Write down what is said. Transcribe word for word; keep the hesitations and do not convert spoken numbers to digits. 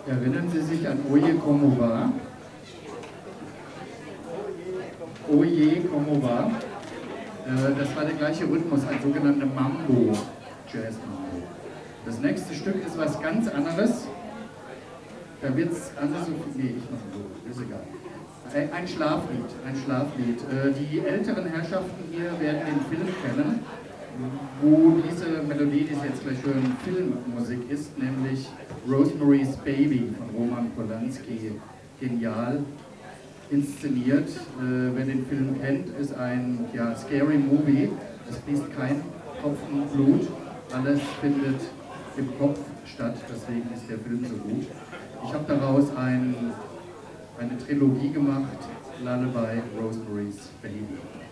Erinnern Sie sich an Oye Como Va? Oye Como Va? Das war der gleiche Rhythmus, ein sogenannter Mambo, Jazz Mambo. Das nächste Stück ist was ganz anderes. Da wird es anders so viel. Nee, ich mache so, ist egal. Ein Schlaflied, ein Schlaflied. Die älteren Herrschaften hier werden den Film kennen, wo diese Melodie, die Sie jetzt gleich hören, Filmmusik ist, nämlich Rosemary's Baby von Roman Polanski. Genial inszeniert. Wer den Film kennt, ist ein ja, scary Movie. Es fließt kein Tropfen Blut, alles findet im Kopf statt, deswegen ist der Film so gut. Ich habe daraus ein, eine Trilogie gemacht, Lullaby, Rosemary's Baby.